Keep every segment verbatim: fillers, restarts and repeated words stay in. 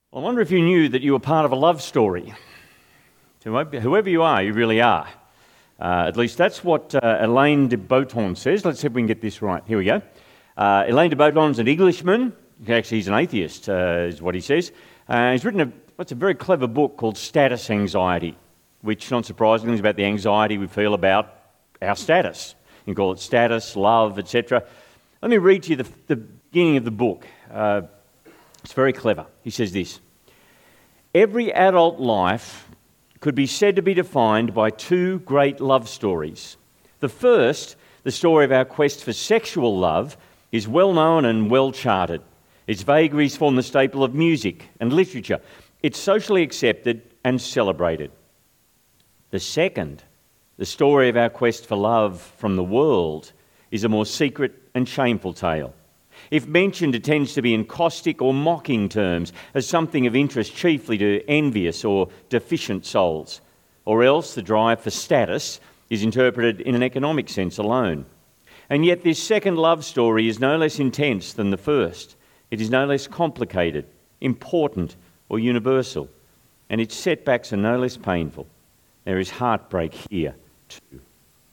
I wonder if you knew that you were part of a love story. Whoever you are, you really are. Uh, at least that's what uh, Alain de Botton says. Let's see if we can get this right. Here we go. Uh, Alain de Botton's an Englishman. Actually, he's an atheist, uh, is what he says. Uh, he's written a, what's a very clever book called Status Anxiety, which, not surprisingly, is about the anxiety we feel about our status. You can call it status, love, et cetera. Let me read to you the, the beginning of the book. Uh, It's very clever. He says this: every adult life could be said to be defined by two great love stories. The first, the story of our quest for sexual love, is well known and well charted. Its vagaries form the staple of music and literature. It's socially accepted and celebrated. The second, the story of our quest for love from the world, is a more secret and shameful tale. If mentioned, it tends to be in caustic or mocking terms, as something of interest chiefly to envious or deficient souls. Or else the drive for status is interpreted in an economic sense alone. And yet this second love story is no less intense than the first. It is no less complicated, important, or universal. And its setbacks are no less painful. There is heartbreak here too.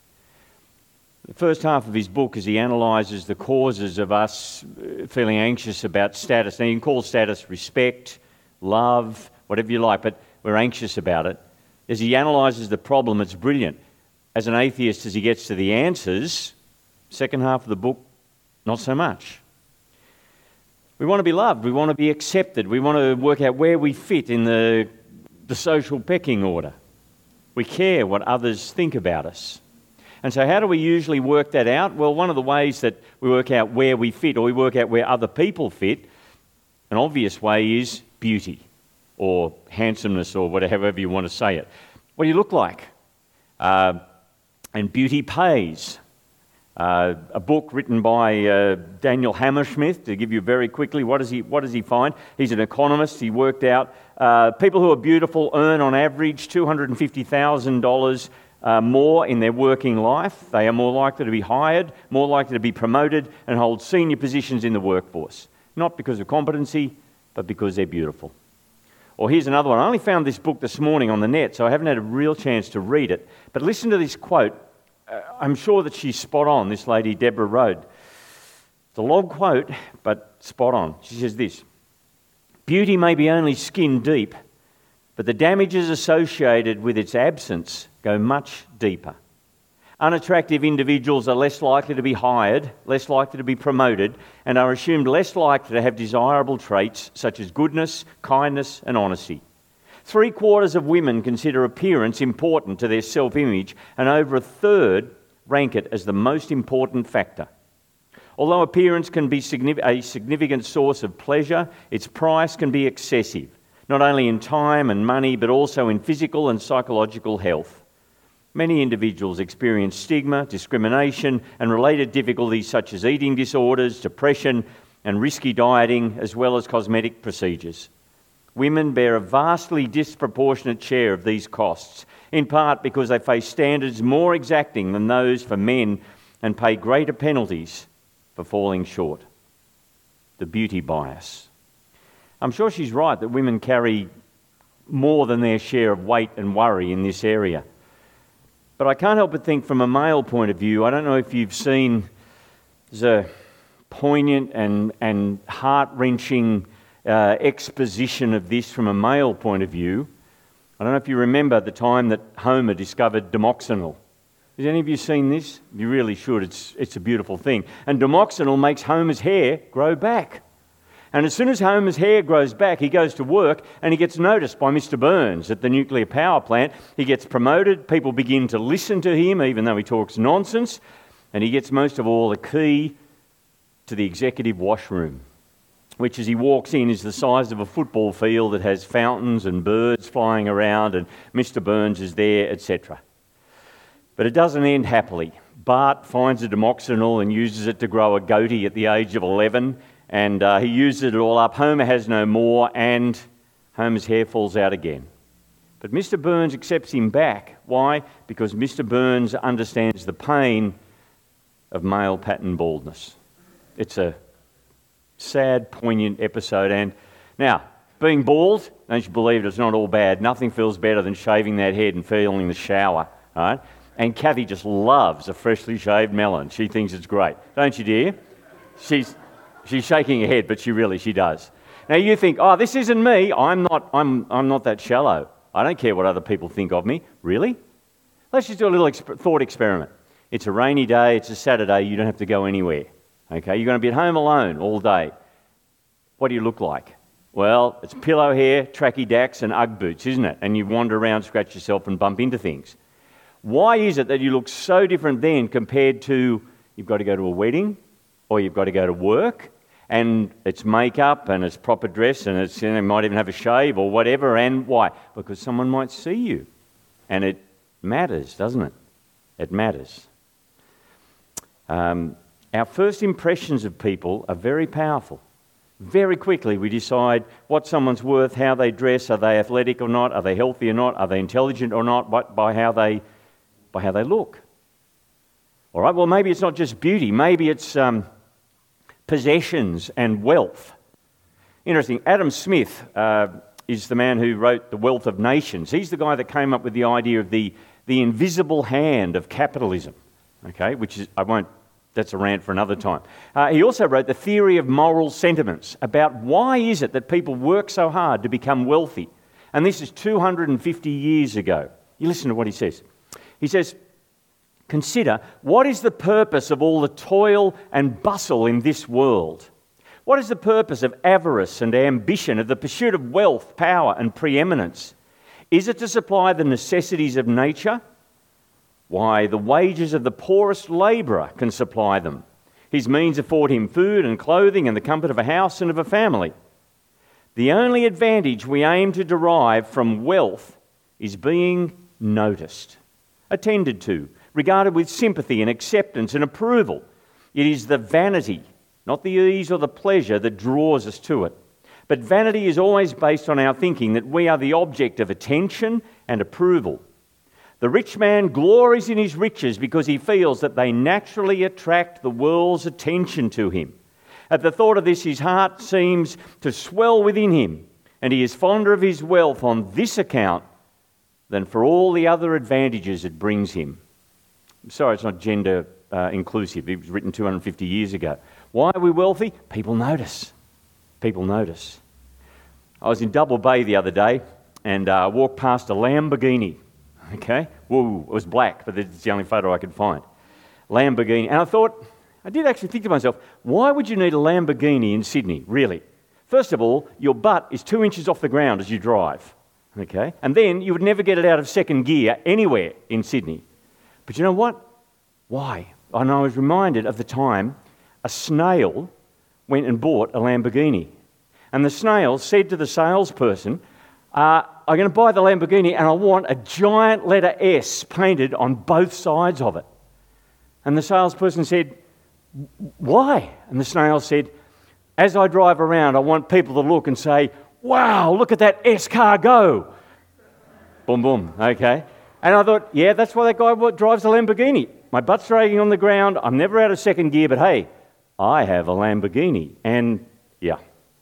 The first half of his book is he analyses the causes of us feeling anxious about status. Now, you can call status respect, love, whatever you like, but we're anxious about it. As he analyses the problem, it's brilliant. As an atheist, as he gets to the answers, second half of the book, not so much. We want to be loved. We want to be accepted. We want to work out where we fit in the, the social pecking order. We care what others think about us. And so how do we usually work that out? Well, one of the ways that we work out where we fit, or we work out where other people fit, an obvious way is beauty or handsomeness or whatever you want to say it. What do you look like? Uh, and beauty pays. Uh, a book written by uh, Daniel Hammerschmidt, to give you very quickly, what does he, what does he find? He's an economist. He worked out uh, people who are beautiful earn on average two hundred fifty thousand dollars Uh, more in their working life. They are more likely to be hired, more likely to be promoted and hold senior positions in the workforce. Not because of competency, but because they're beautiful. Or here's another one. I only found this book this morning on the net, so I haven't had a real chance to read it. But listen to this quote. Uh, I'm sure that she's spot on, this lady, Deborah Rode. It's a long quote, but spot on. She says this: beauty may be only skin deep, but the damages associated with its absence go much deeper. Unattractive individuals are less likely to be hired, less likely to be promoted, and are assumed less likely to have desirable traits such as goodness, kindness, and honesty. Three quarters of women consider appearance important to their self-image, and over a third rank it as the most important factor. Although appearance can be a significant source of pleasure, its price can be excessive, not only in time and money, but also in physical and psychological health. Many individuals experience stigma, discrimination, and related difficulties such as eating disorders, depression, and risky dieting, as well as cosmetic procedures. Women bear a vastly disproportionate share of these costs, in part because they face standards more exacting than those for men and pay greater penalties for falling short. The beauty bias. I'm sure she's right that women carry more than their share of weight and worry in this area. But I can't help but think from a male point of view, I don't know if you've seen, there's a poignant and, and heart-wrenching uh, exposition of this from a male point of view. I don't know if you remember the time that Homer discovered Demoxenil. Has any of you seen this? You really should. It's, it's a beautiful thing. And Demoxenil makes Homer's hair grow back. And as soon as Homer's hair grows back, he goes to work and he gets noticed by Mister Burns at the nuclear power plant. He gets promoted, people begin to listen to him even though he talks nonsense, and he gets most of all a key to the executive washroom, which as he walks in is the size of a football field that has fountains and birds flying around, and Mister Burns is there, et cetera. But it doesn't end happily. Bart finds a Demoxenil and uses it to grow a goatee at the age of eleven, and uh, he uses it all up. Homer has no more, and Homer's hair falls out again. But Mister Burns accepts him back. Why? Because Mister Burns understands the pain of male pattern baldness. It's a sad, poignant episode. And now, Being bald, don't you believe it, it's not all bad. Nothing feels better than shaving that head and feeling the shower, right? And Kathy just loves a freshly shaved melon. She thinks it's great. Don't you, dear? She's, she's shaking her head, but she really, she does. Now you think, oh, this isn't me. I'm not, I'm, I'm not that shallow. I don't care what other people think of me. Really? Let's just do a little exp- thought experiment. It's a rainy day, it's a Saturday, you don't have to go anywhere. Okay, you're going to be at home alone all day. What do you look like? Well, it's pillow hair, tracky dacks and Ugg boots, isn't it? And you wander around, scratch yourself and bump into things. Why is it that you look so different then compared to you've got to go to a wedding or you've got to go to work and it's makeup and it's proper dress and it's, you know, might even have a shave or whatever, and why? Because someone might see you. And it matters, doesn't it? It matters. Um, our first impressions of people are very powerful. Very quickly we decide what someone's worth, how they dress, are they athletic or not, are they healthy or not, are they intelligent or not, by, by how they by how they look. All right, well, maybe it's not just beauty, maybe it's um, possessions and wealth. Interesting, Adam Smith uh, is the man who wrote The Wealth of Nations. He's the guy that came up with the idea of the, the invisible hand of capitalism, okay, which is, I won't, that's a rant for another time. Uh, he also wrote The Theory of Moral Sentiments, about why is it that people work so hard to become wealthy. And this is two hundred fifty years ago. You listen to what he says. He says, consider, what is the purpose of all the toil and bustle in this world? What is the purpose of avarice and ambition, of the pursuit of wealth, power and preeminence? Is it to supply the necessities of nature? Why, the wages of the poorest labourer can supply them. His means afford him food and clothing and the comfort of a house and of a family. The only advantage we aim to derive from wealth is being noticed, attended to, regarded with sympathy and acceptance and approval. It is the vanity, not the ease or the pleasure, that draws us to it. But vanity is always based on our thinking that we are the object of attention and approval. The rich man glories in his riches because he feels that they naturally attract the world's attention to him. At the thought of this, his heart seems to swell within him, and he is fonder of his wealth on this account than for all the other advantages it brings him. I'm sorry, it's not gender uh, inclusive. It was written two hundred fifty years ago. Why are we wealthy? People notice. People notice. I was in Double Bay the other day and uh, walked past a Lamborghini. Okay? Whoa, it was black, but it's the only photo I could find. Lamborghini. And I thought, I did actually think to myself, why would you need a Lamborghini in Sydney, really? First of all, your butt is two inches off the ground as you drive. Okay? And then you would never get it out of second gear anywhere in Sydney. But you know what? Why? And I was reminded of the time a snail went and bought a Lamborghini. And the snail said to the salesperson, uh, I'm going to buy the Lamborghini and I want a giant letter S painted on both sides of it. And the salesperson said, why? And the snail said, as I drive around, I want people to look and say, wow, look at that S car go. Boom, boom, okay. And I thought, yeah, that's why that guy drives a Lamborghini. My butt's dragging on the ground, I'm never out of second gear, but hey, I have a Lamborghini. And yeah.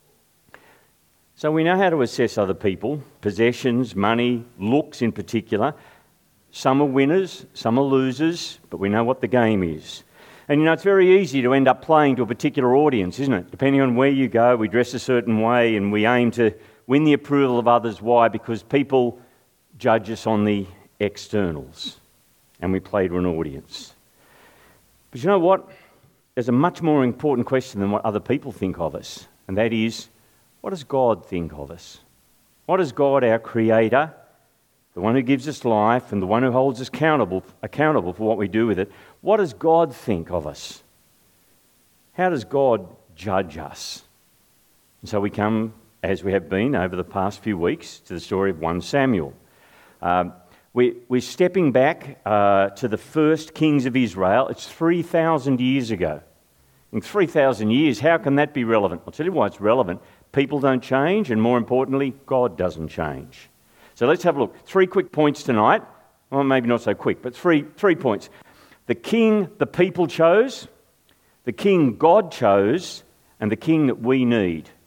So we know how to assess other people, possessions, money, looks in particular. Some are winners, some are losers, but we know what the game is. And you know, it's very easy to end up playing to a particular audience, isn't it? Depending on where you go, we dress a certain way and we aim to win the approval of others. Why? Because people judge us on the externals and we play to an audience. But you know what? There's a much more important question than what other people think of us, and that is, what does God think of us? What does God, our Creator, the one who gives us life and the one who holds us accountable, accountable for what we do with it, what does God think of us? How does God judge us? And so we come, as we have been over the past few weeks, to the story of First Samuel. Um, we, we're stepping back uh, to the first kings of Israel. It's three thousand years ago. In three thousand years, how can that be relevant? I'll tell you why it's relevant. People don't change, and more importantly, God doesn't change. So let's have a look. Three quick points tonight. Well, maybe not so quick, but three, three points. The king the people chose, the king God chose, and the king that we need.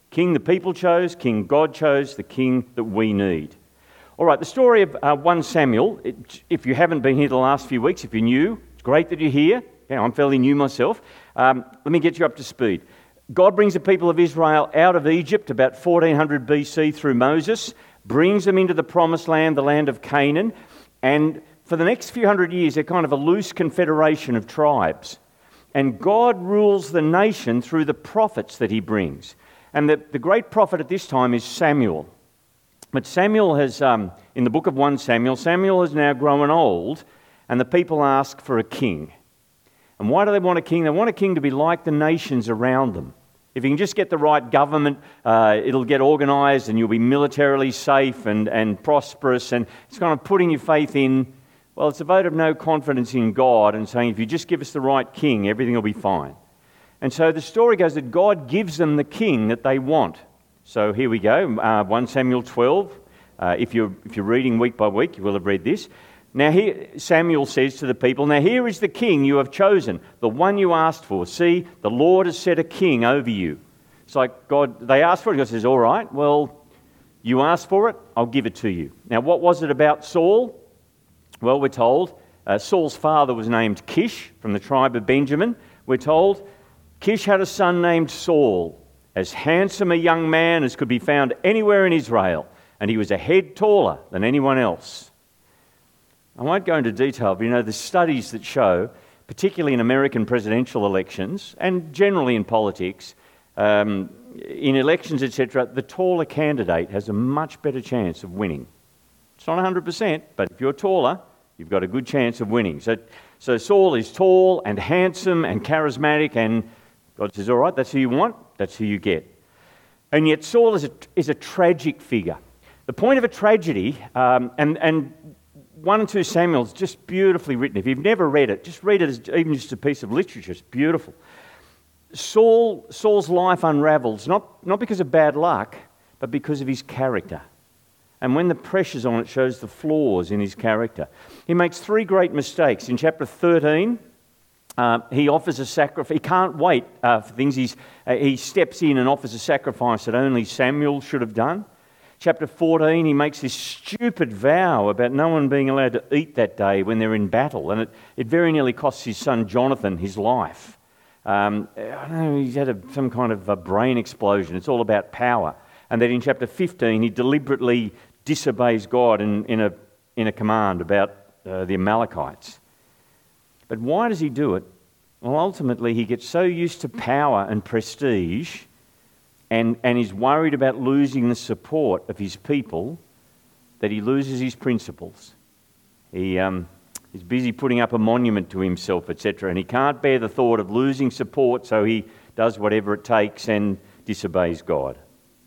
King the people chose, king God chose, the king that we need. All right, the story of uh, First Samuel, it, if you haven't been here the last few weeks, if you're new, it's great that you're here. Yeah, I'm fairly new myself. Um, let me get you up to speed. God brings the people of Israel out of Egypt about fourteen hundred B C through Moses, brings them into the promised land, the land of Canaan, and for the next few hundred years, they're kind of a loose confederation of tribes. And God rules the nation through the prophets that he brings. And the, the great prophet at this time is Samuel. But Samuel has, um, in the book of First Samuel, Samuel has now grown old, and the people ask for a king. And why do they want a king? They want a king to be like the nations around them. If you can just get the right government, uh, it'll get organised and you'll be militarily safe and, and prosperous. And it's kind of putting your faith in, well, it's a vote of no confidence in God and saying, if you just give us the right king, everything will be fine. And so the story goes that God gives them the king that they want. So here we go, uh, First Samuel twelve. Uh, if you're, if you're reading week by week, you will have read this. Now here, Samuel says to the people, now here is the king you have chosen, the one you asked for. See, the Lord has set a king over you. It's like God, they asked for it, and God says, all right, well, you asked for it, I'll give it to you. Now what was it about Saul? Well, we're told uh, Saul's father was named Kish from the tribe of Benjamin. We're told Kish had a son named Saul, as handsome a young man as could be found anywhere in Israel, and he was a head taller than anyone else. I won't go into detail, but you know, the studies that show, particularly in American presidential elections and generally in politics, um, in elections, et cetera, the taller candidate has a much better chance of winning. It's not one hundred percent, but if you're taller, you've got a good chance of winning. So, so Saul is tall and handsome and charismatic, and God says, all right, that's who you want, that's who you get. And yet Saul is a, is a tragic figure. The point of a tragedy, um, and, and First and Second Samuel is just beautifully written. If you've never read it, just read it as even just a piece of literature. It's beautiful. Saul, Saul's life unravels, not, not because of bad luck, but because of his character. And when the pressure's on, it shows the flaws in his character. He makes three great mistakes. In chapter thirteen, uh, he offers a sacrifice. He can't wait uh, for things. He's, uh, he steps in and offers a sacrifice that only Samuel should have done. Chapter fourteen, he makes this stupid vow about no one being allowed to eat that day when they're in battle. And it, it very nearly costs his son Jonathan his life. Um, I don't know, he's had a, some kind of a brain explosion. It's all about power. And then in chapter fifteen, he deliberately disobeys God in, in, a, in a command about uh, the Amalekites. But why does he do it? Well, ultimately, he gets so used to power and prestige and, and is worried about losing the support of his people that he loses his principles. He, um, he's busy putting up a monument to himself, et cetera, and he can't bear the thought of losing support, so he does whatever it takes and disobeys God.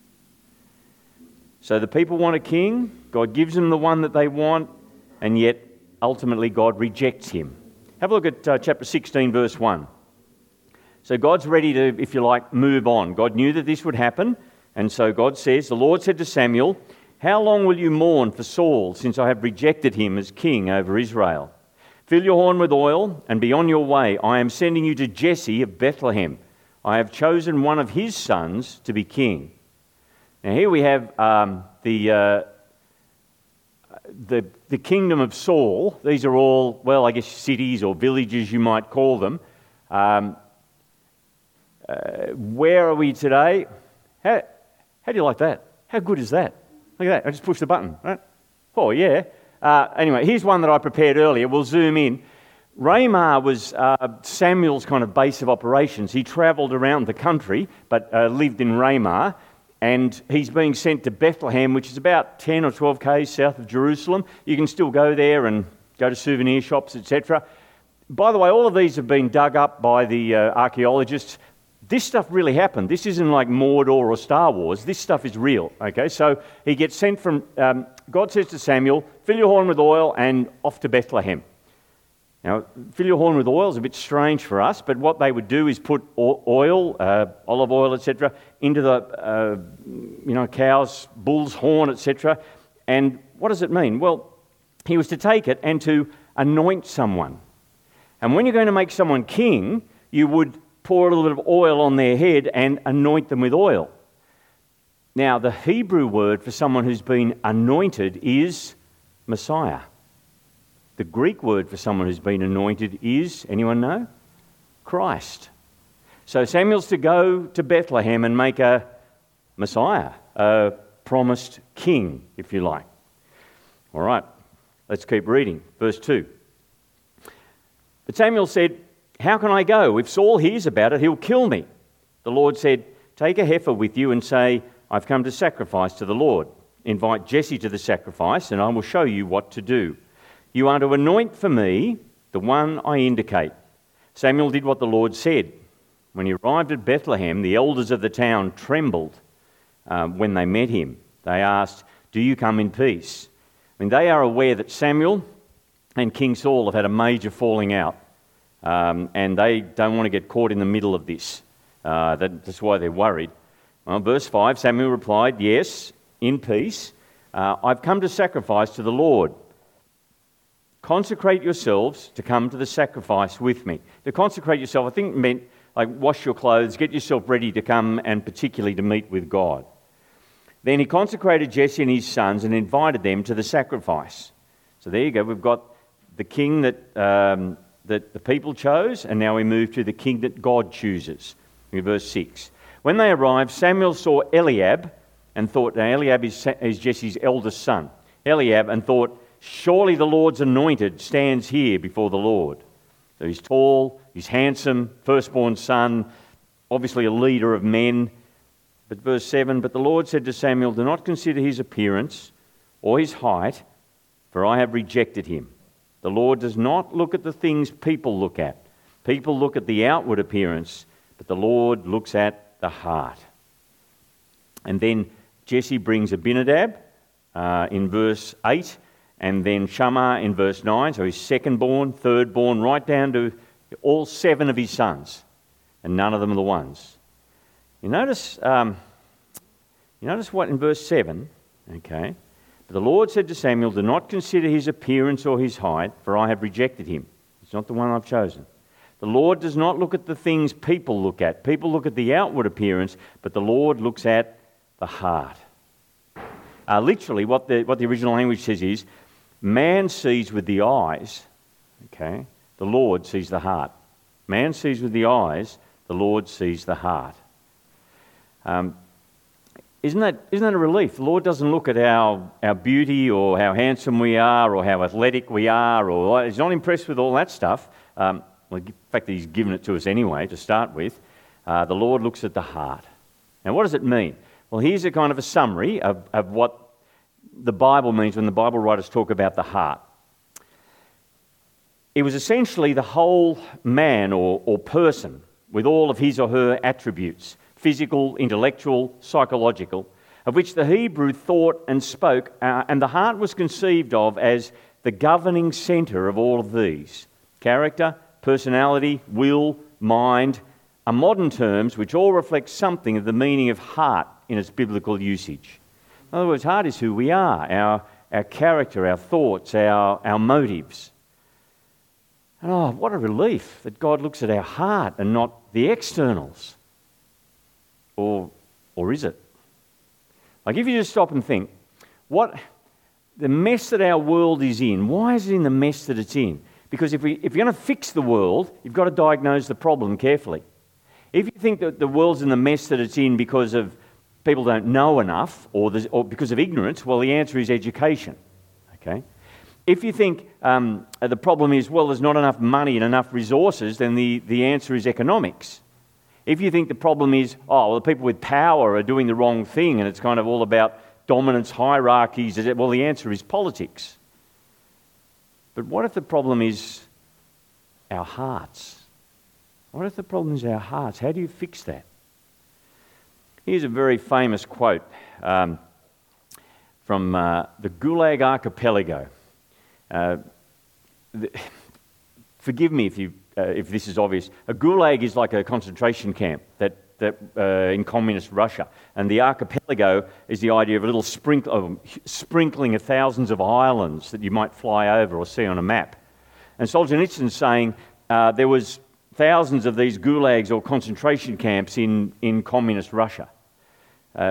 So the people want a king, God gives them the one that they want, and yet ultimately God rejects him. Have a look at uh, chapter sixteen, verse one. So God's ready to, if you like, move on. God knew that this would happen, and so God says, the Lord said to Samuel, how long will you mourn for Saul, since I have rejected him as king over Israel? Fill your horn with oil and be on your way. I am sending you to Jesse of Bethlehem. I have chosen one of his sons to be king. Now here we have um, the, uh, the the kingdom of Saul. These are all, well, I guess cities or villages you might call them. Um, uh, where are we today? How, how do you like that? How good is that? Look at that. I just pushed the button, right? Oh, yeah. Uh, anyway, here's one that I prepared earlier. We'll zoom in. Ramah was uh, Samuel's kind of base of operations. He travelled around the country, but uh, lived in Ramah. And he's being sent to Bethlehem, which is about ten or twelve k's south of Jerusalem. You can still go there and go to souvenir shops, et cetera. By the way, all of these have been dug up by the uh, archaeologists. This stuff really happened. This isn't like Mordor or Star Wars. This stuff is real, okay? So he gets sent from, um, God says to Samuel, fill your horn with oil and off to Bethlehem. Now, fill your horn with oil is a bit strange for us, but what they would do is put oil, uh, olive oil, et cetera, into the, uh, you know, cow's, bull's horn, et cetera. And what does it mean? Well, he was to take it and to anoint someone. And when you're going to make someone king, you would pour a little bit of oil on their head and anoint them with oil. Now, the Hebrew word for someone who's been anointed is Messiah. The Greek word for someone who's been anointed is, anyone know? Christ. So Samuel's to go to Bethlehem and make a Messiah, a promised king, if you like. All right, let's keep reading. Verse two. But Samuel said, "How can I go? If Saul hears about it, he'll kill me." The Lord said, "Take a heifer with you and say, 'I've come to sacrifice to the Lord.' Invite Jesse to the sacrifice, and I will show you what to do. You are to anoint for me the one I indicate." Samuel did what the Lord said. When he arrived at Bethlehem, the elders of the town trembled um, when they met him. They asked, "Do you come in peace?" I mean, they are aware that Samuel and King Saul have had a major falling out, um, and they don't want to get caught in the middle of this. Uh, that, that's why they're worried. Well, verse five, Samuel replied, "Yes, in peace. Uh, I've come to sacrifice to the Lord. Consecrate yourselves to come to the sacrifice with me." To consecrate yourself, I think, meant like wash your clothes, get yourself ready to come, and particularly to meet with God. Then he consecrated Jesse and his sons and invited them to the sacrifice. So there you go. We've got the king that um, that the people chose, and now we move to the king that God chooses. In verse six. When they arrived, Samuel saw Eliab and thought, now Eliab is, is Jesse's eldest son, Eliab, and thought, "Surely the Lord's anointed stands here before the Lord." So he's tall, he's handsome, firstborn son, obviously a leader of men. But verse seven, "But the Lord said to Samuel, 'Do not consider his appearance or his height, for I have rejected him.' The Lord does not look at the things people look at. People look at the outward appearance, but the Lord looks at the heart." And then Jesse brings Abinadab uh, in verse eight, and then Shammah in verse nine, so he's second-born, third-born, right down to all seven of his sons, and none of them are the ones. You notice, um, you notice what in verse seven, okay? "But the Lord said to Samuel, 'Do not consider his appearance or his height, for I have rejected him.'" It's not the one I've chosen. "The Lord does not look at the things people look at. People look at the outward appearance, but the Lord looks at the heart." Uh, literally, what the, what the original language says is, man sees with the eyes, okay? The Lord sees the heart. Man sees with the eyes, the Lord sees the heart. Um, isn't that, isn't that a relief? The Lord doesn't look at our, our beauty or how handsome we are or how athletic we are, or He's not impressed with all that stuff. Um, well, the fact that He's given it to us anyway to start with. Uh, the Lord looks at the heart. Now, what does it mean? Well, here's a kind of a summary of, of what the Bible means when the Bible writers talk about the heart. It was essentially the whole man or, or person with all of his or her attributes, physical, intellectual, psychological, of which the Hebrew thought and spoke, uh, and the heart was conceived of as the governing centre of all of these. Character, personality, will, mind, are modern terms which all reflect something of the meaning of heart in its biblical usage. In other words, heart is who we are, our, our character, our thoughts, our, our motives. And oh, what a relief that God looks at our heart and not the externals. Or, or is it? Like if you just stop and think, what the mess that our world is in, why is it in the mess that it's in? Because if, we, if you're going to fix the world, you've got to diagnose the problem carefully. If you think that the world's in the mess that it's in because of people don't know enough or, or because of ignorance, well, the answer is education. Okay. If you think um, the problem is, well, there's not enough money and enough resources, then the, the answer is economics. If you think the problem is, oh, well, the people with power are doing the wrong thing and it's kind of all about dominance, hierarchies, well, the answer is politics. But what if the problem is our hearts? What if the problem is our hearts? How do you fix that? Here's a very famous quote um, from uh, the Gulag Archipelago. Uh, the, forgive me if you uh, if this is obvious. A gulag is like a concentration camp that that uh, in communist Russia, and the archipelago is the idea of a little sprinkle, of sprinkling of thousands of islands that you might fly over or see on a map. And Solzhenitsyn's saying uh, there was thousands of these gulags or concentration camps in in communist Russia. Uh,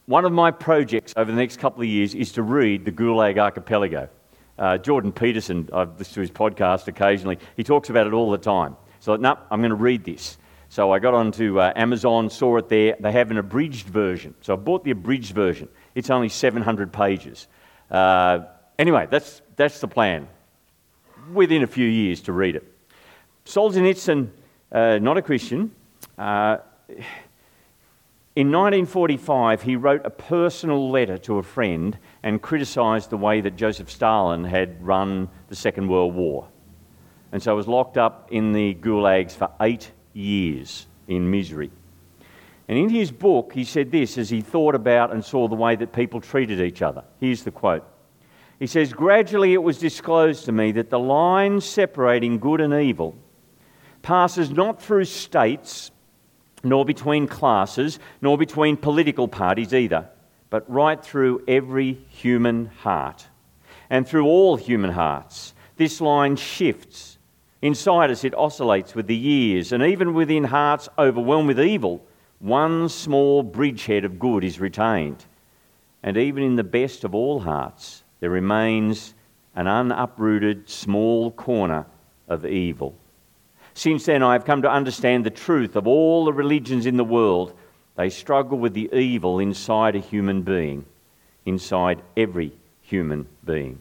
one of my projects over the next couple of years is to read the Gulag Archipelago. Uh, Jordan Peterson, I've listened to his podcast occasionally, he talks about it all the time. So I thought, no, I'm going to read this. So I got onto uh, Amazon, saw it there. They have an abridged version. So I bought the abridged version. It's only seven hundred pages. Uh, anyway, that's that's the plan. Within a few years to read it. Solzhenitsyn, uh, not a Christian, uh, in nineteen forty-five he wrote a personal letter to a friend and criticised the way that Joseph Stalin had run the Second World War. And so was locked up in the gulags for eight years in misery. And in his book, he said this as he thought about and saw the way that people treated each other. Here's the quote. He says, "Gradually it was disclosed to me that the line separating good and evil passes not through states, nor between classes, nor between political parties either, but right through every human heart. And through all human hearts, this line shifts. Inside us, it oscillates with the years, and even within hearts overwhelmed with evil, one small bridgehead of good is retained. And even in the best of all hearts, there remains an unuprooted small corner of evil. Since then, I have come to understand the truth of all the religions in the world. They struggle with the evil inside a human being, inside every human being."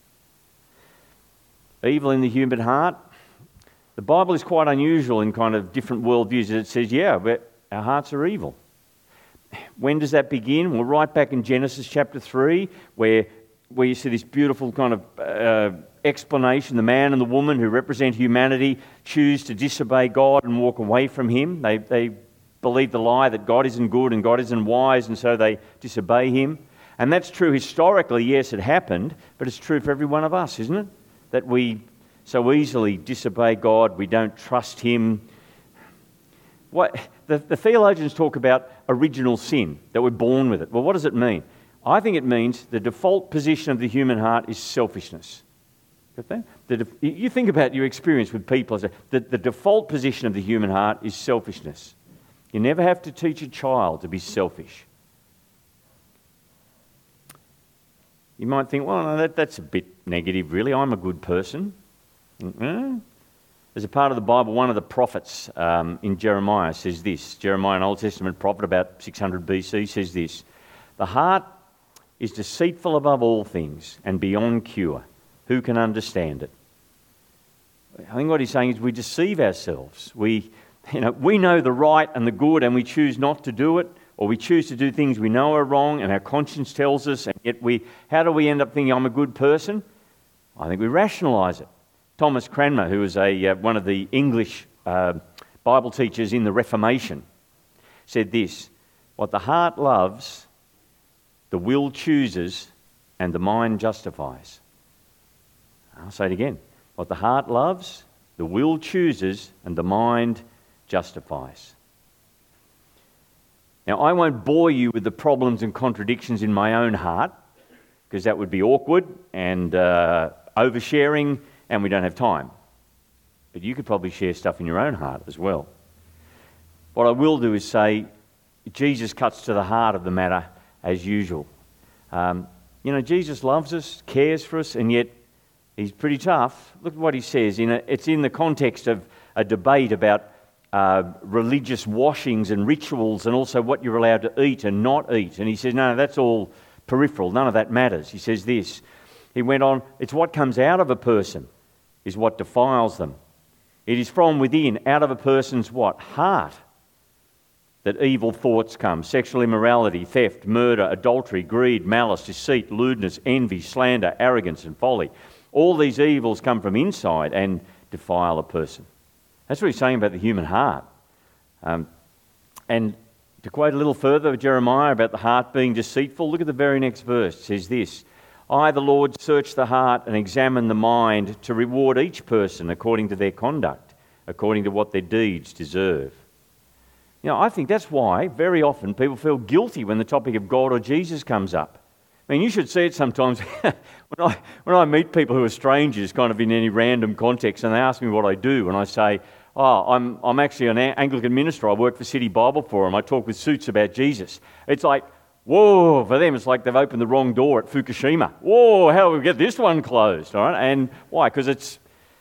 Evil in the human heart. The Bible is quite unusual in kind of different worldviews. It says, yeah, our hearts are evil. When does that begin? Well, right back in Genesis chapter three, where, where you see this beautiful kind of uh, explanation. The man and the woman who represent humanity choose to disobey God and walk away from him. They, they believe the lie that God isn't good and God isn't wise, and so they disobey him. And that's true historically, yes, it happened, but it's true for every one of us, isn't it? That we so easily disobey God, we don't trust him. What the, the theologians talk about original sin, that we're born with it. Well, what does it mean? I think it means the default position of the human heart is selfishness. The, you think about your experience with people. The, the default position of the human heart is selfishness. You never have to teach a child to be selfish. You might think, well, no, that, that's a bit negative, really. I'm a good person. Mm-hmm. There's a part of the Bible, one of the prophets um, in Jeremiah says this. Jeremiah, an Old Testament prophet about six hundred B C, says this. "The heart is deceitful above all things and beyond cure. Who can understand it?" I think what he's saying is we deceive ourselves. We, you know, we know the right and the good and we choose not to do it, or we choose to do things we know are wrong and our conscience tells us, and yet we, how do we end up thinking I'm a good person? I think we rationalise it. Thomas Cranmer, who was a, uh, one of the English uh, Bible teachers in the Reformation, said this, "What the heart loves, the will chooses, and the mind justifies." I'll say it again. What the heart loves, the will chooses, and the mind justifies. Now, I won't bore you with the problems and contradictions in my own heart, because that would be awkward and uh, oversharing, and we don't have time. But you could probably share stuff in your own heart as well. What I will do is say, Jesus cuts to the heart of the matter as usual. Um, you know, Jesus loves us, cares for us, and yet he's pretty tough. Look at what he says. In a, it's in the context of a debate about uh, religious washings and rituals, and also what you're allowed to eat and not eat. And he says, no, no, that's all peripheral. None of that matters. He says this. He went on, it's what comes out of a person is what defiles them. It is from within, out of a person's what? Heart, that evil thoughts come. Sexual immorality, theft, murder, adultery, greed, malice, deceit, lewdness, envy, slander, arrogance and folly. All these evils come from inside and defile a person. That's what he's saying about the human heart. Um, and to quote a little further Jeremiah about the heart being deceitful, look at the very next verse. It says this, "I, the Lord, search the heart and examine the mind to reward each person according to their conduct, according to what their deeds deserve." You know, I think that's why very often people feel guilty when the topic of God or Jesus comes up. I mean, you should see it sometimes when I when I meet people who are strangers, kind of in any random context, and they ask me what I do, and I say, "Oh, I'm I'm actually an Anglican minister. I work for City Bible Forum. I talk with suits about Jesus." It's like, Whoa, for them it's like they've opened the wrong door at Fukushima. Whoa, how do we get this one closed? All right, and why? Because it's,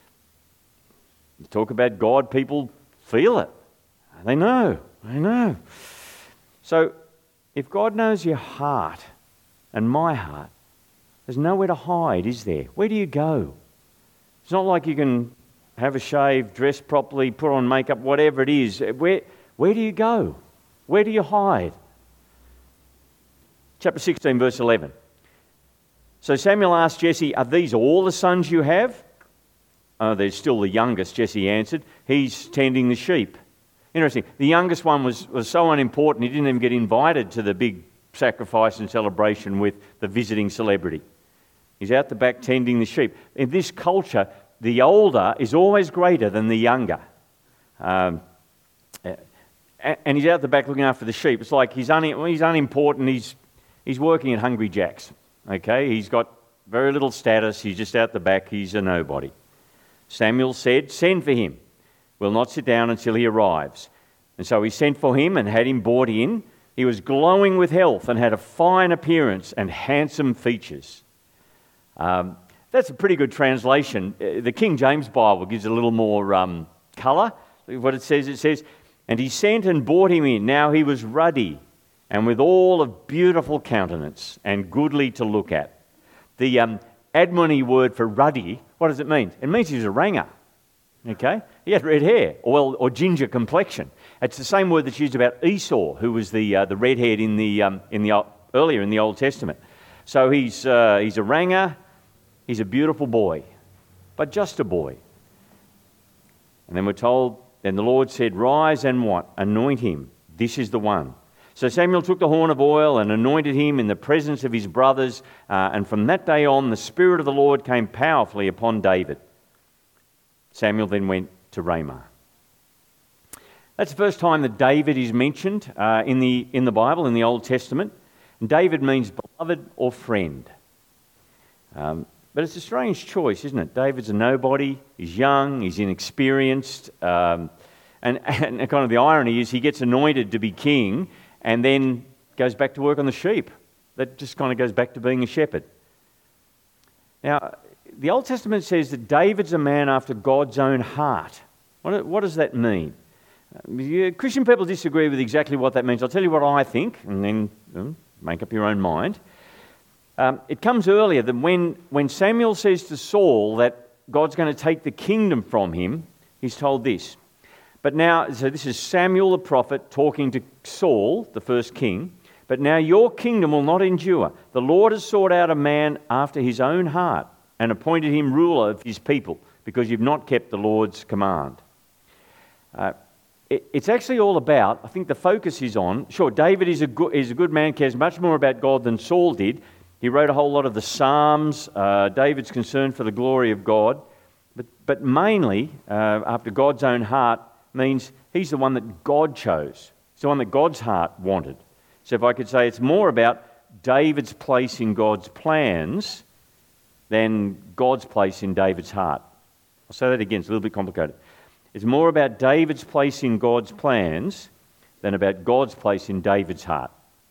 you talk about God, people feel it. They know, they know. So if God knows your heart and my heart, there's nowhere to hide, is there? Where do you go? It's not like you can have a shave, dress properly, put on makeup, whatever it is. Where, where do you go? Where do you hide? Chapter sixteen, verse eleven. So Samuel asked Jesse, are these all the sons you have? Oh, there's still the youngest, Jesse answered. He's tending the sheep. Interesting. The youngest one was, was so unimportant, he didn't even get invited to the big sacrifice and celebration with the visiting celebrity. He's out the back tending the sheep. In this culture, the older is always greater than the younger. Um, and he's out the back looking after the sheep. It's like he's, un- he's unimportant. He's, he's working at Hungry Jack's. Okay, he's got very little status. He's just out the back. He's a nobody. Samuel said, send for him. We'll not sit down until he arrives. And so he sent for him and had him brought in. He was glowing with health and had a fine appearance and handsome features. Um, that's a pretty good translation. The King James Bible gives a little more um, colour. What it says, it says, and he sent and brought him in. Now he was ruddy and with all of beautiful countenance and goodly to look at. The um, Admoni word for ruddy, what does it mean? It means he was a ranger. Okay? He had red hair or, or ginger complexion. It's the same word that's used about Esau, who was the uh, the redhead in the um, in the earlier in the Old Testament. So he's uh, he's a ranger. He's a beautiful boy, but just a boy. And then we're told, then the Lord said, rise and what? Anoint him. This is the one. So Samuel took the horn of oil and anointed him in the presence of his brothers. Uh, and from that day on, the Spirit of the Lord came powerfully upon David. Samuel then went to Ramah. That's the first time that David is mentioned uh, in the in the Bible, in the Old Testament. And David means beloved or friend. Um, but it's a strange choice, isn't it? David's a nobody, he's young, he's inexperienced. Um, and, and kind of the irony is he gets anointed to be king and then goes back to work on the sheep. That just kind of goes back to being a shepherd. Now, the Old Testament says that David's a man after God's own heart. What, what does that mean? Uh, Christian people disagree with exactly what that means. I'll tell you what I think, and then um, make up your own mind. Um, it comes earlier than when, when Samuel says to Saul that God's going to take the kingdom from him, he's told this. But now, so this is Samuel the prophet talking to Saul, the first king. But now your kingdom will not endure. The Lord has sought out a man after his own heart and appointed him ruler of his people because you've not kept the Lord's command. Uh, it, it's actually all about, I think the focus is on, sure, David is a good, is a good man, cares much more about God than Saul did. He wrote a whole lot of the Psalms. Uh, David's concerned for the glory of God. But, but mainly, uh, after God's own heart, means he's the one that God chose. He's the one that God's heart wanted. So if I could say it's more about David's place in God's plans than God's place in David's heart. I'll say that again, it's a little bit complicated. It's more about David's place in God's plans than about God's place in David's heart.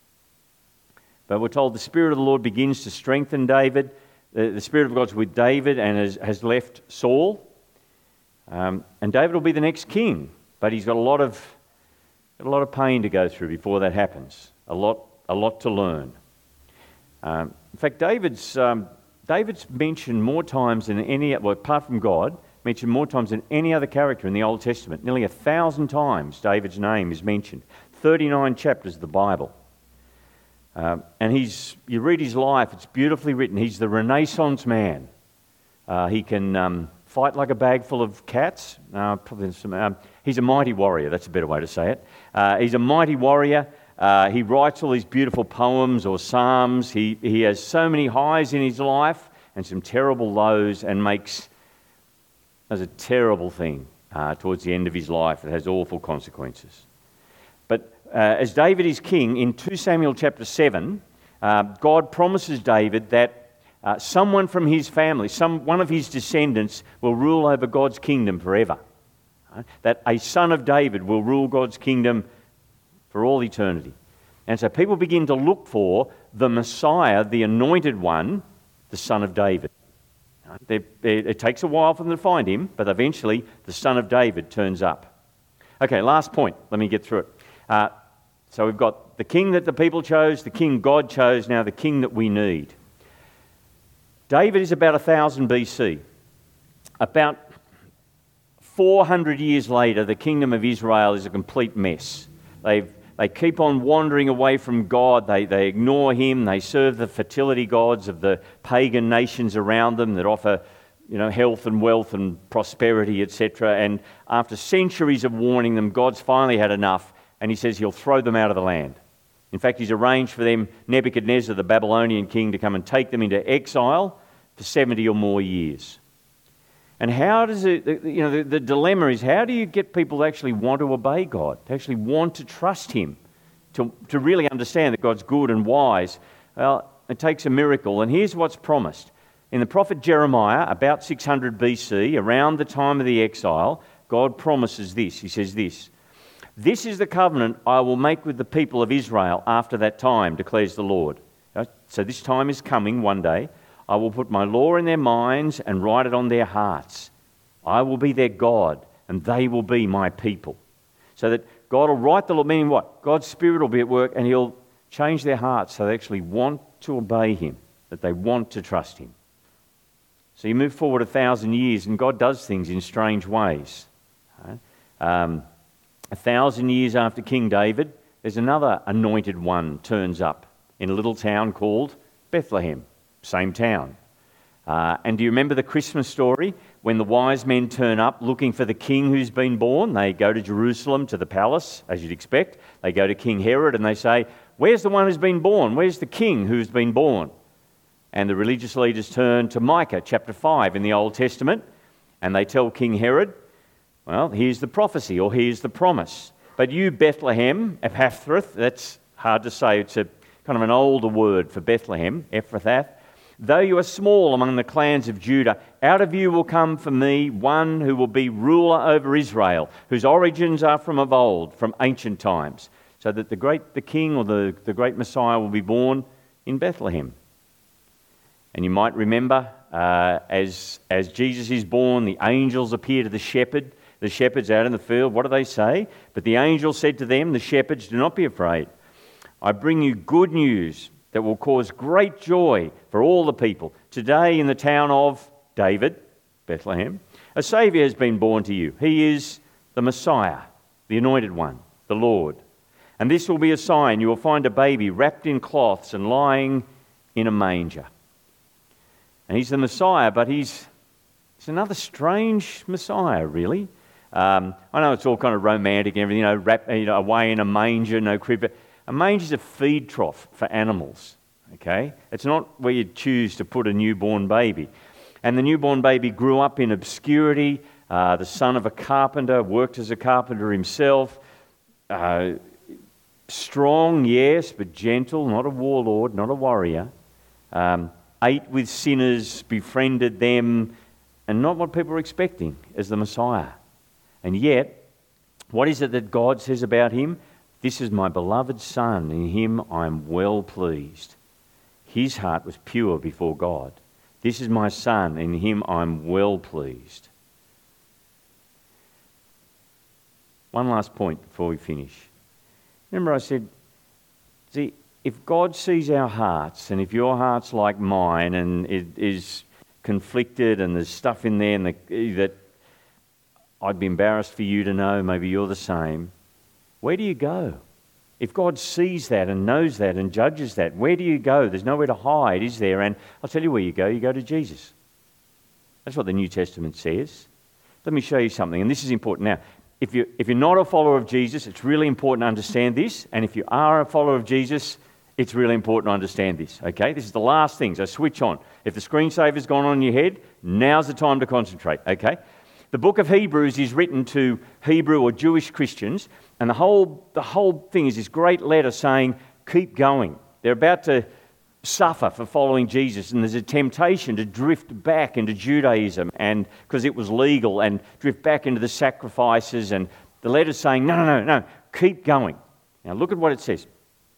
But we're told the Spirit of the Lord begins to strengthen David. The, the Spirit of God's with David and has, has left Saul. Um, and David will be the next king, but he's got a lot of got a lot of pain to go through before that happens. A lot, a lot to learn. Um, in fact, David's um, David's mentioned more times than any, well, apart from God, mentioned more times than any other character in the Old Testament. Nearly a thousand times David's name is mentioned. thirty-nine chapters of the Bible. Um, and he's, you read his life, it's beautifully written. He's the Renaissance man. Uh, he can um, fight like a bag full of cats. Uh, probably some, um, he's a mighty warrior, that's a better way to say it. Uh, he's a mighty warrior. Uh, he writes all these beautiful poems or psalms. He, he has so many highs in his life and some terrible lows, and makes as a terrible thing uh, towards the end of his life that has awful consequences. But uh, as David is king, in Second Samuel chapter seven, uh, God promises David that uh, someone from his family, some one of his descendants, will rule over God's kingdom forever. Right? That a son of David will rule God's kingdom for all eternity. And so people begin to look for the Messiah, the anointed one, the son of David. They're, they're, it takes a while for them to find him, but eventually the son of David turns up. Okay, last point. Let me get through it. Uh, so we've got the king that the people chose, the king God chose, now the king that we need. David is about one thousand B C. About four hundred years later, the kingdom of Israel is a complete mess. They've, they keep on wandering away from God. They, they ignore him. They serve the fertility gods of the pagan nations around them that offer, you know, health and wealth and prosperity, et cetera. And after centuries of warning them, God's finally had enough, and he says he'll throw them out of the land. In fact, he's arranged for them, Nebuchadnezzar, the Babylonian king, to come and take them into exile for seventy or more years. And how does it, you know, the, the dilemma is, how do you get people to actually want to obey God, to actually want to trust him, to, to really understand that God's good and wise? Well, it takes a miracle, and here's what's promised. In the prophet Jeremiah, about six hundred B C, around the time of the exile, God promises this. He says this, "This is the covenant I will make with the people of Israel after that time, declares the Lord." So this time is coming one day. "I will put my law in their minds and write it on their hearts. I will be their God, and they will be my people." So that God will write the law, meaning what? God's Spirit will be at work, and he'll change their hearts so they actually want to obey him, that they want to trust him. So you move forward a thousand years, and God does things in strange ways. Right? Um, a thousand years after King David, there's another anointed one turns up in a little town called Bethlehem. Same town. Uh, and do you remember the Christmas story? When the wise men turn up looking for the king who's been born, they go to Jerusalem, to the palace, as you'd expect. They go to King Herod and they say, "Where's the one who's been born? Where's the king who's been born?" And the religious leaders turn to Micah chapter five in the Old Testament, and they tell King Herod, "Well, here's the prophecy, or here's the promise. But you, Bethlehem, Ephrathah," that's hard to say, it's a kind of an older word for Bethlehem, Ephrathah, "though you are small among the clans of Judah, out of you will come for me one who will be ruler over Israel, whose origins are from of old, from ancient times." So that the great, the king or the, the great Messiah will be born in Bethlehem. And you might remember, uh, as, as Jesus is born, the angels appear to the shepherd, the shepherds out in the field. What do they say? "But the angel said to them, the shepherds, 'Do not be afraid. I bring you good news that will cause great joy for all the people. Today in the town of David," Bethlehem, "a Saviour has been born to you. He is the Messiah, the Anointed One, the Lord. And this will be a sign. You will find a baby wrapped in cloths and lying in a manger." And he's the Messiah, but he's, he's another strange Messiah, really. Um, I know it's all kind of romantic and everything, you know, wrapped, you know, away in a manger, no crib, but a manger is a feed trough for animals, okay? It's not where you choose to put a newborn baby. And the newborn baby grew up in obscurity, uh, the son of a carpenter, worked as a carpenter himself, uh, strong, yes, but gentle, not a warlord, not a warrior, um, ate with sinners, befriended them, and not what people were expecting as the Messiah. And yet, what is it that God says about him? "This is my beloved Son, in him I am well pleased." His heart was pure before God. "This is my Son, in him I am well pleased." One last point before we finish. Remember I said, see, if God sees our hearts, and if your heart's like mine, and it is conflicted, and there's stuff in there and the, that I'd be embarrassed for you to know, maybe you're the same, where do you go? If God sees that and knows that and judges that, where do you go? There's nowhere to hide, is there? And I'll tell you where you go. You go to Jesus. That's what the New Testament says. Let me show you something, and this is important. Now, if, you, if you're not a follower of Jesus, it's really important to understand this, and if you are a follower of Jesus, it's really important to understand this, okay? This is the last thing, so switch on. If the screensaver's gone on in your head, now's the time to concentrate, okay? The book of Hebrews is written to Hebrew or Jewish Christians, and the whole, the whole thing is this great letter saying, keep going. They're about to suffer for following Jesus, and there's a temptation to drift back into Judaism, and because it was legal, and drift back into the sacrifices, and the letter's saying, no, no, no, no, keep going. Now look at what it says.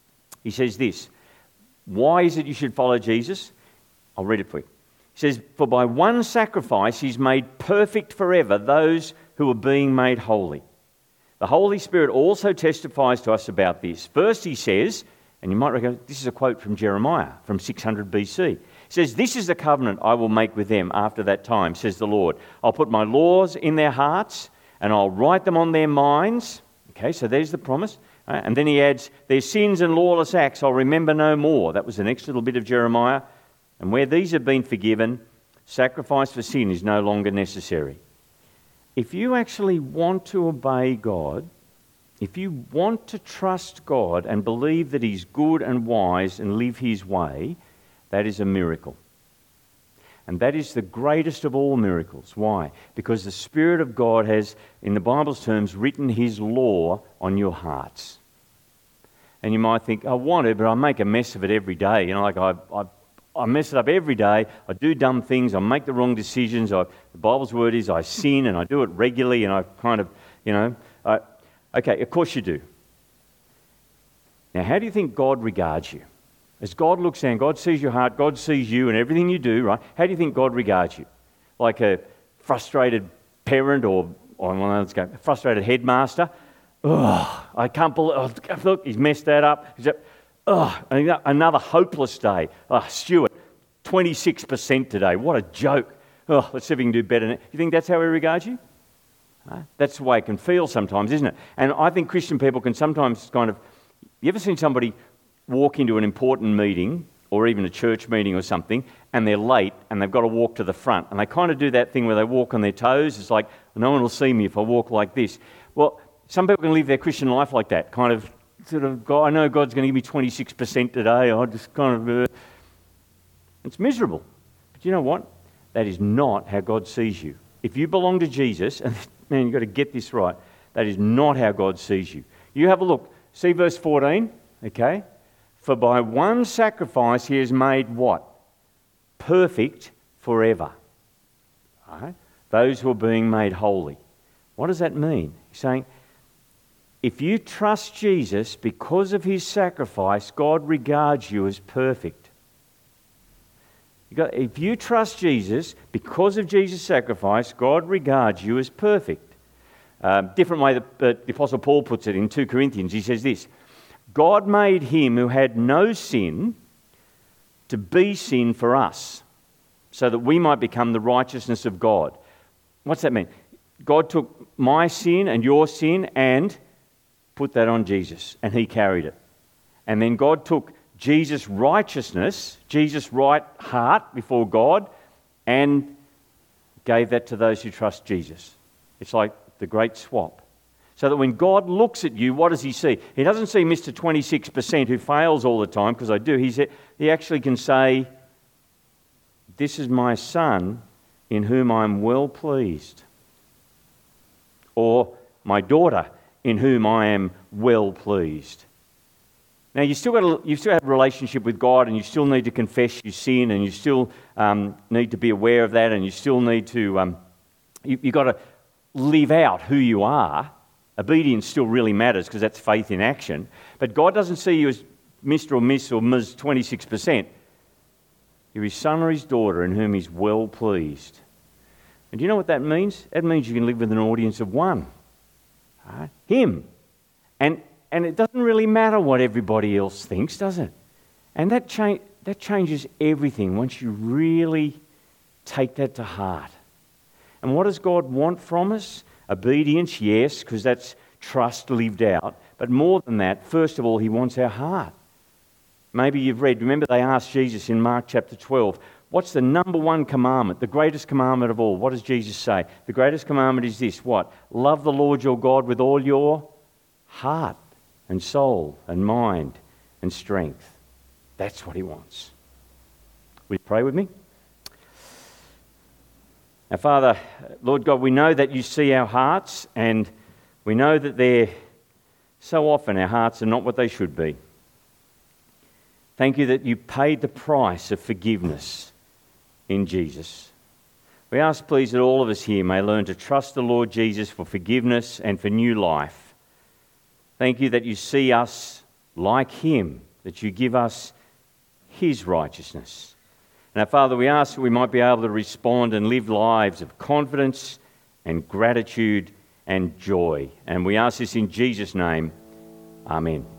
He says this. Why is it you should follow Jesus? I'll read it for you. He says, for by one sacrifice he's made perfect forever those who are being made holy. The Holy Spirit also testifies to us about this. First he says, and you might recognize, this is a quote from Jeremiah from six hundred B C. He says, this is the covenant I will make with them after that time, says the Lord. I'll put my laws in their hearts and I'll write them on their minds. Okay, so there's the promise. Uh, and then he adds, their sins and lawless acts I'll remember no more. That was the next little bit of Jeremiah. And where these have been forgiven, sacrifice for sin is no longer necessary. If you actually want to obey God, if you want to trust God and believe that he's good and wise and live his way, that is a miracle. And that is the greatest of all miracles. Why? Because the Spirit of God has, in the Bible's terms, written his law on your hearts. And you might think, I want to, but I make a mess of it every day. You know, like I, I, I mess it up every day. I do dumb things. I make the wrong decisions. I, the Bible's word is I sin, and I do it regularly, and I kind of, you know... I, Okay, of course you do. Now, how do you think God regards you? As God looks down, God sees your heart, God sees you and everything you do, right? How do you think God regards you? Like a frustrated parent or, or let's go, a frustrated headmaster? Oh, I can't believe, oh, look, he's messed that up. He's like, oh, another hopeless day. Oh, Stuart, twenty-six percent today. What a joke. Oh, let's see if we can do better. You think that's how he regards you? That's the way it can feel sometimes, isn't it? And I think Christian people can sometimes kind of... You ever seen somebody walk into an important meeting or even a church meeting or something and they're late and they've got to walk to the front and they kind of do that thing where they walk on their toes? It's like, no one will see me if I walk like this. Well, some people can live their Christian life like that, kind of sort of, God, I know God's going to give me twenty-six percent today. I just kind of... Uh... It's miserable. But you know what? That is not how God sees you. If you belong to Jesus... and man, you've got to get this right. That is not how God sees you. You have a look. See verse fourteen, okay? For by one sacrifice he has made what? Perfect forever. All right? Those who are being made holy. What does that mean? He's saying, if you trust Jesus because of his sacrifice, God regards you as perfect. You got, if you trust Jesus, because of Jesus' sacrifice, God regards you as perfect. Uh, different way that uh, the Apostle Paul puts it in two Corinthians. He says this, God made him who had no sin to be sin for us, so that we might become the righteousness of God. What's that mean? God took my sin and your sin and put that on Jesus, and he carried it. And then God took Jesus' righteousness, Jesus' right heart before God, and gave that to those who trust Jesus. It's like the great swap. So that when God looks at you, what does he see? He doesn't see Mister twenty-six percent who fails all the time, because I do. He, he actually can say, this is my son in whom I'm well pleased. Or my daughter in whom I am well pleased. Now, you still got a, you still have a relationship with God, and you still need to confess your sin, and you still um, need to be aware of that, and you still need to, um, you, you've got to live out who you are. Obedience still really matters because that's faith in action. But God doesn't see you as Mister or Miss or Miz twenty-six percent. You're his son or his daughter in whom he's well pleased. And do you know what that means? That means you can live with an audience of one. Right? Him. And And it doesn't really matter what everybody else thinks, does it? And that, cha- that changes everything once you really take that to heart. And what does God want from us? Obedience, yes, because that's trust lived out. But more than that, first of all, he wants our heart. Maybe you've read, remember they asked Jesus in Mark chapter twelve, what's the number one commandment, the greatest commandment of all? What does Jesus say? The greatest commandment is this, what? Love the Lord your God with all your heart and soul and mind and strength. That's what he wants. Will you pray with me? Now, Father, Lord God, we know that you see our hearts, and we know that they're so often our hearts are not what they should be. Thank you that you paid the price of forgiveness in Jesus. We ask, please, that all of us here may learn to trust the Lord Jesus for forgiveness and for new life. Thank you that you see us like him, that you give us his righteousness. Now, Father, we ask that we might be able to respond and live lives of confidence and gratitude and joy. And we ask this in Jesus' name. Amen.